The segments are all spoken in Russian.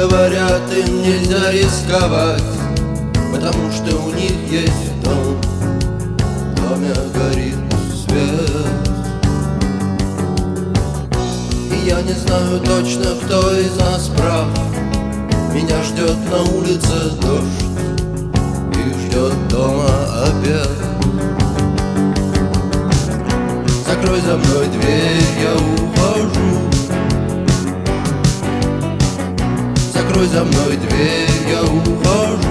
говорят, им нельзя рисковать, потому что у них есть дом, в доме горит свет. И я не знаю точно, кто из нас прав. Меня ждет на улице дождь и ждет дома обед. Закрой за мной дверь, я ухожу. Закрой за мной дверь, я ухожу.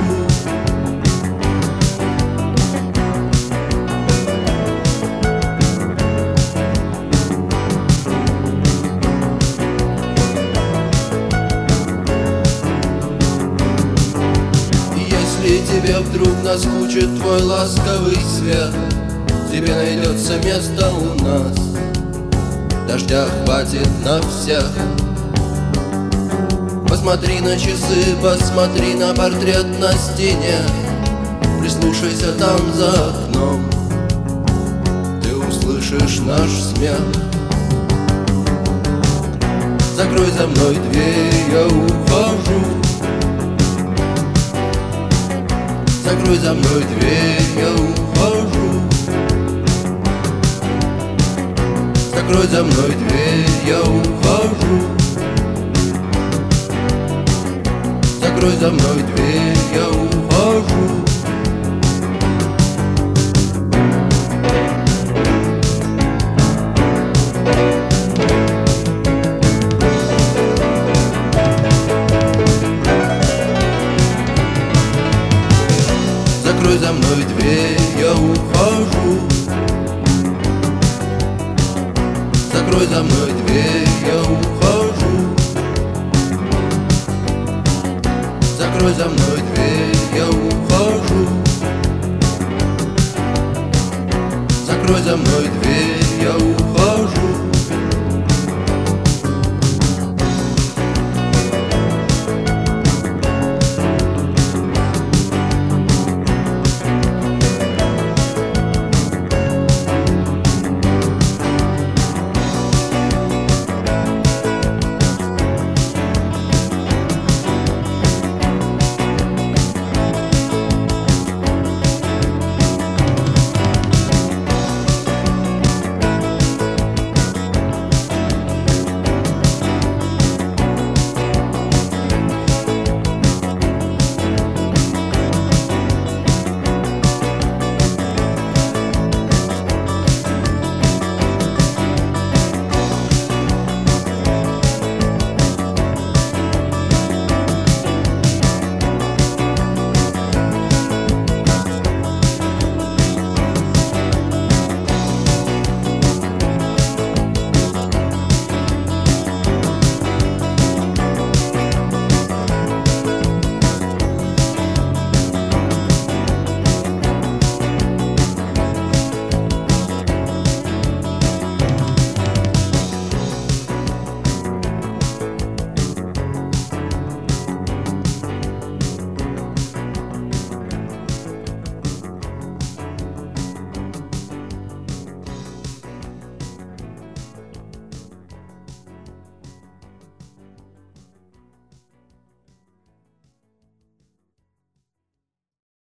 Если тебе вдруг наскучит твой ласковый свет, тебе найдется место у нас, дождя хватит на всех. Посмотри на часы, посмотри на портрет на стене, прислушайся там за окном, ты услышишь наш смех. Закрой за мной дверь, я ухожу. Закрой за мной дверь, я ухожу. Закрой за мной дверь, я ухожу. Закрой за мной дверь, я ухожу. Закрой за мной дверь, я ухожу. Закрой за мной дверь, я ухожу. Закрой за мной дверь, я ухожу. Закрой за мной дверь, я ухожу.